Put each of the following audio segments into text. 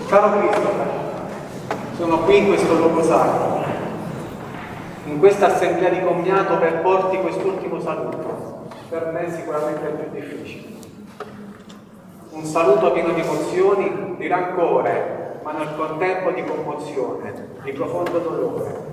Caro Christopher, sono qui in questo luogo sacro, in questa assemblea di commiato per porti quest'ultimo saluto, per me sicuramente il più difficile. Un saluto pieno di emozioni, di rancore, ma nel contempo di commozione, di profondo dolore.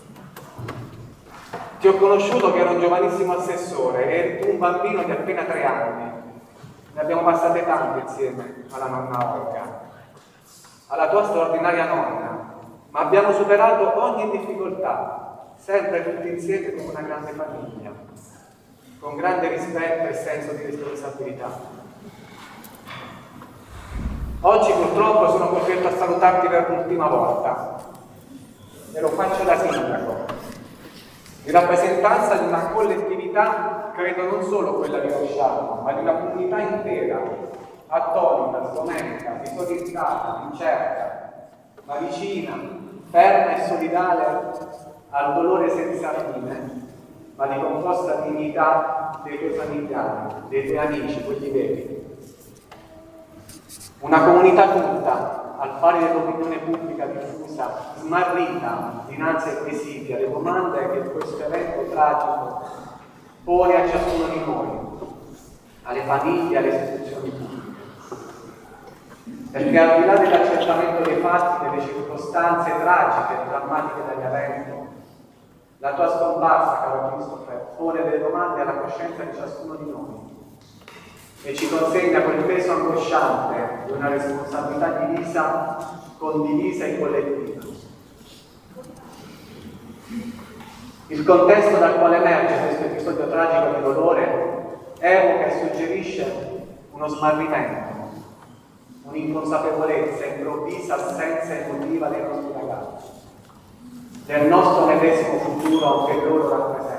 Ti ho conosciuto che ero un giovanissimo assessore e eri tu un bambino di appena 3 anni. Ne abbiamo passate tante insieme alla nonna Olga, alla tua straordinaria nonna, ma abbiamo superato ogni difficoltà, sempre tutti insieme come una grande famiglia, con grande rispetto e senso di responsabilità. Oggi purtroppo sono costretto a salutarti per l'ultima volta e lo faccio da sindaco, in rappresentanza di una collettività, credo non solo quella di Rosciano, ma di una comunità intera, attonita, sgomenta, disorientata, incerta, ma vicina, ferma e solidale al dolore senza fine, ma di composta dignità dei tuoi familiari, dei tuoi amici, quelli veri. Una comunità tutta, al pari dell'opinione pubblica diffusa, smarrita dinanzi ai quesiti, alle domande che questo evento tragico pone a ciascuno di noi, alle famiglie, alle istituzioni pubbliche. Perché al di là dell'accertamento dei fatti, delle circostanze tragiche e drammatiche dell'evento, la tua scomparsa, caro Christopher, pone delle domande alla coscienza di ciascuno di noi e ci consegna quel peso angosciante di una responsabilità divisa, condivisa e collettiva. Il contesto dal quale emerge questo episodio tragico di dolore evoca e suggerisce uno smarrimento, un'inconsapevolezza improvvisa, assenza emotiva dei nostri ragazzi, del nostro medesimo futuro che loro rappresentano.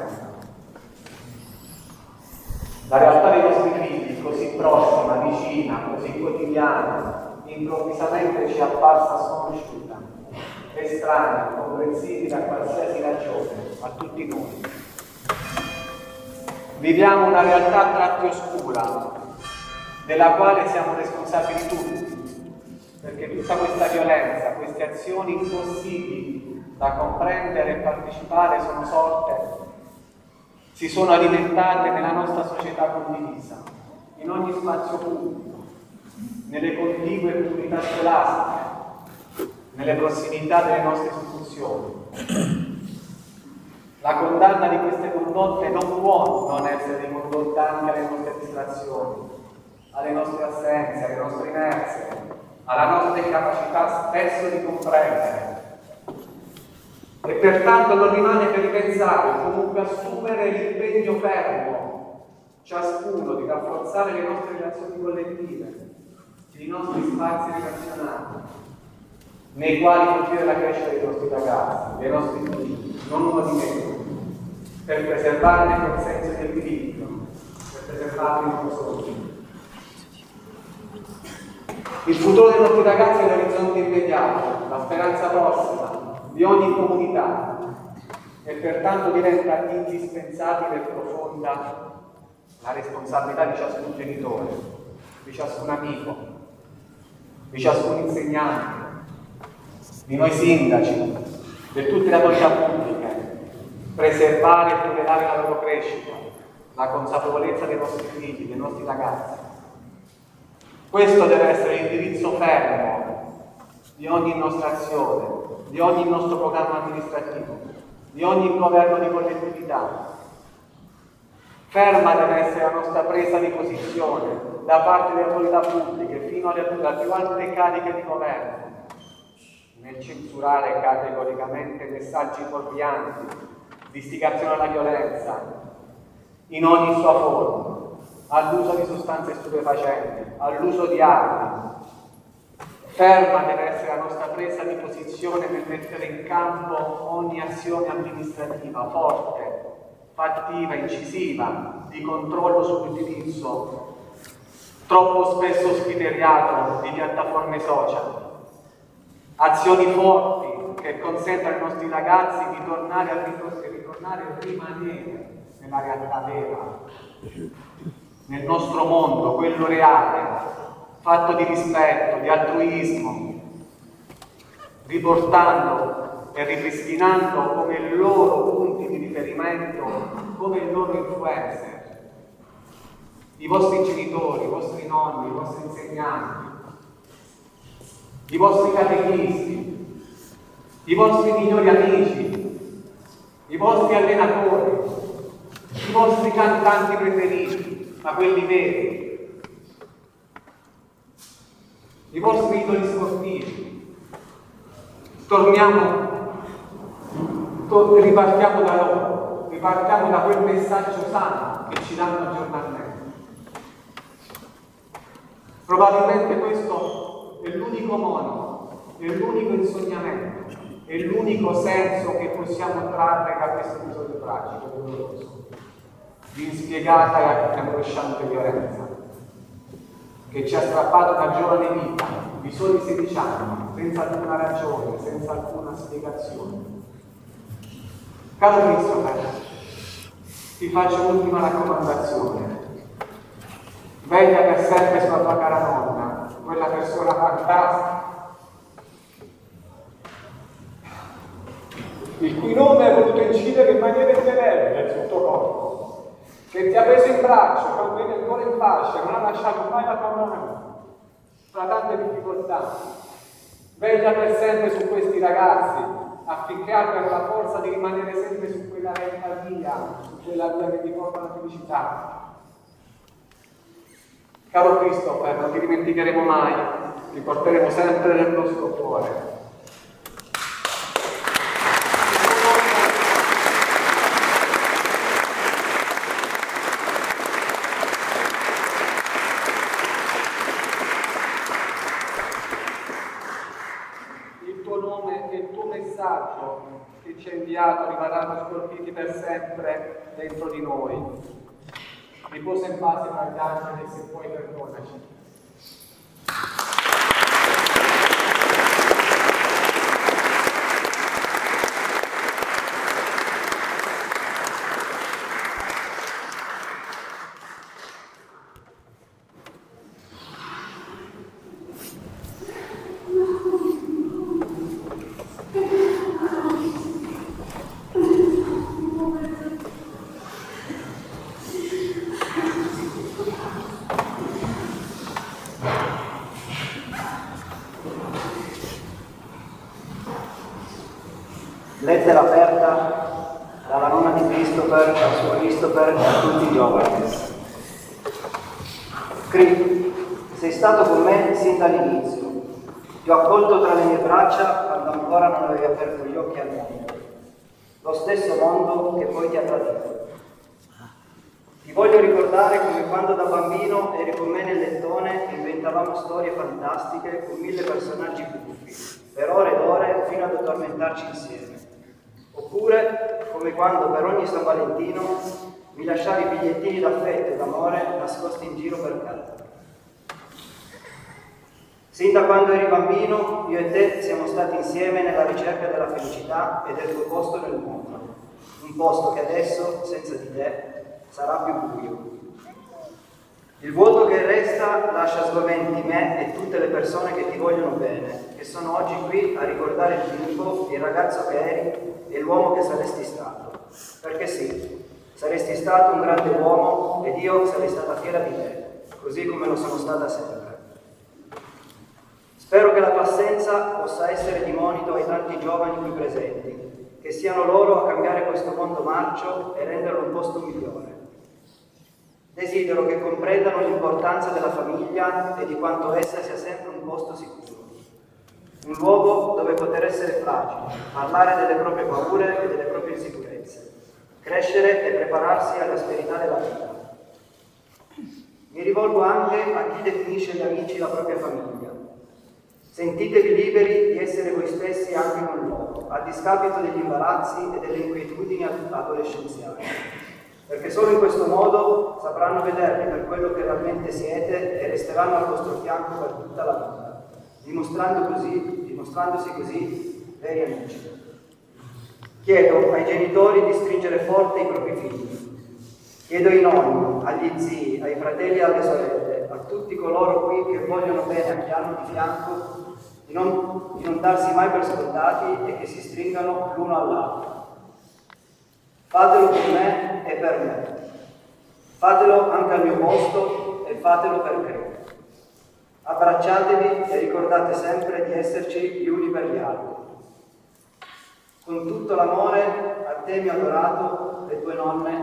La realtà dei nostri figli, così prossima, vicina, così quotidiana, improvvisamente ci è apparsa sconosciuta, estranea, incomprensibile a qualsiasi ragione, a tutti noi. Viviamo una realtà a tratti oscura, della quale siamo responsabili tutti, perché tutta questa violenza, queste azioni impossibili da comprendere e partecipare sono sorte, si sono alimentate nella nostra società condivisa, in ogni spazio pubblico, nelle contigue comunità scolastiche, nelle prossimità delle nostre istituzioni. La condanna di queste condotte non può non essere ricondotta anche alle nostre distrazioni, alle nostre assenze, alle nostre inerzie, alla nostra incapacità spesso di comprendere. E pertanto non rimane che ripensare o comunque assumere l'impegno fermo, ciascuno, di rafforzare le nostre relazioni collettive, i nostri spazi relazionali, nei quali colpire la crescita dei nostri ragazzi, dei nostri figli, non uno di meno, per preservarne quel senso di equilibrio, per preservarne il sogno. Il futuro dei nostri ragazzi è l'orizzonte immediato, la speranza prossima di ogni comunità e pertanto diventa indispensabile e profonda la responsabilità di ciascun genitore, di ciascun amico, di ciascun insegnante, di noi sindaci, di tutte le autorità pubbliche, preservare e tutelare la loro crescita, la consapevolezza dei nostri figli, dei nostri ragazzi. Questo deve essere l'indirizzo fermo di ogni nostra azione, di ogni nostro programma amministrativo, di ogni governo di collettività. Ferma deve essere la nostra presa di posizione da parte delle autorità pubbliche fino alle più alte cariche di governo, nel censurare categoricamente messaggi fuorvianti, di istigazione alla violenza, in ogni sua forma, all'uso di sostanze stupefacenti, all'uso di armi. Ferma deve essere la nostra presa di posizione per mettere in campo ogni azione amministrativa forte, fattiva, incisiva, di controllo sull'utilizzo, troppo spesso scriteriato, di piattaforme social. Azioni forti che consentano ai nostri ragazzi di tornare a rimanere nella realtà vera, nel nostro mondo, quello reale, fatto di rispetto, di altruismo, riportando e ripristinando come loro punti di riferimento, come i loro influencer, i vostri genitori, i vostri nonni, i vostri insegnanti, i vostri catechisti, i vostri migliori amici, i vostri allenatori, i vostri cantanti preferiti, ma quelli veri, i vostri idoli sportivi. Ripartiamo da loro, ripartiamo da quel messaggio sano che ci danno giornalmente. Probabilmente questo è l'unico modo, è l'unico insegnamento, è l'unico senso che possiamo trarre da questo episodio tragico, doloroso, di inspiegata e angosciante violenza, che ci ha strappato una giovane vita di soli 16 anni, senza alcuna ragione, senza alcuna spiegazione. Caro Christopher, ti faccio un'ultima raccomandazione. Veglia per sempre sulla tua cara nonna, quella persona fantastica, il cui nome ha voluto incidere in maniera indelebile sul tuo corpo, che ti ha preso in braccio quando eri ancora in fascia, non ha lasciato mai la tua mano, tra tante difficoltà. Veglia per sempre su questi ragazzi, affinché abbiano la forza di rimanere sempre su quella retta via, su quella via che ti porta alla felicità. Caro Christopher, non ti dimenticheremo mai, ti porteremo sempre nel nostro cuore. Il tuo nome e il tuo messaggio che ci hai inviato rimarranno scolpiti per sempre dentro di noi. Riposa in pace tra gli angeli e se puoi perdonaci. Lettera aperta dalla nonna di Christopher al suo Christopher e a tutti i giovani. Sei stato con me sin dall'inizio. Ti ho accolto tra le mie braccia quando ancora non avevi aperto gli occhi al mondo. Lo stesso mondo che poi ti ha tradito. Ti voglio ricordare come quando da bambino eri con me nel lettone e inventavamo storie fantastiche con 1000 personaggi buffi, per ore ed ore fino ad addormentarci insieme. Oppure come quando per ogni San Valentino mi lasciavi bigliettini d'affetto e d'amore nascosti in giro per casa. Sin da quando eri bambino, io e te siamo stati insieme nella ricerca della felicità e del tuo posto nel mondo. Un posto che adesso, senza di te, sarà più buio. Il vuoto che resta lascia sgomenti me e tutte le persone che ti vogliono bene, che sono oggi qui a ricordare il bimbo, il ragazzo che eri e l'uomo che saresti stato. Perché sì, saresti stato un grande uomo ed io sarei stata fiera di te, così come lo sono stata sempre. Spero che la tua assenza possa essere di monito ai tanti giovani qui presenti, che siano loro a cambiare questo mondo marcio e renderlo un posto migliore. Desidero che comprendano l'importanza della famiglia e di quanto essa sia sempre un posto sicuro. Un luogo dove poter essere fragili, parlare delle proprie paure e delle proprie insicurezze, crescere e prepararsi all'asperità della vita. Mi rivolgo anche a chi definisce gli amici la propria famiglia. Sentitevi liberi di essere voi stessi anche con loro, a discapito degli imbarazzi e delle inquietudini adolescenziali, perché solo in questo modo sapranno vedervi per quello che realmente siete e resteranno al vostro fianco per tutta la vita, dimostrandosi così veri amici. Chiedo ai genitori di stringere forte i propri figli. Chiedo ai nonni, agli zii, ai fratelli e alle sorelle, a tutti coloro qui che vogliono bene a chi hanno di fianco, di non darsi mai per scontati e che si stringano l'uno all'altro. Fatelo per me e per me. Fatelo anche al mio posto e fatelo per Cristo. Abbracciatevi e ricordate sempre di esserci gli uni per gli altri. Con tutto l'amore a te, mio adorato, le tue nonne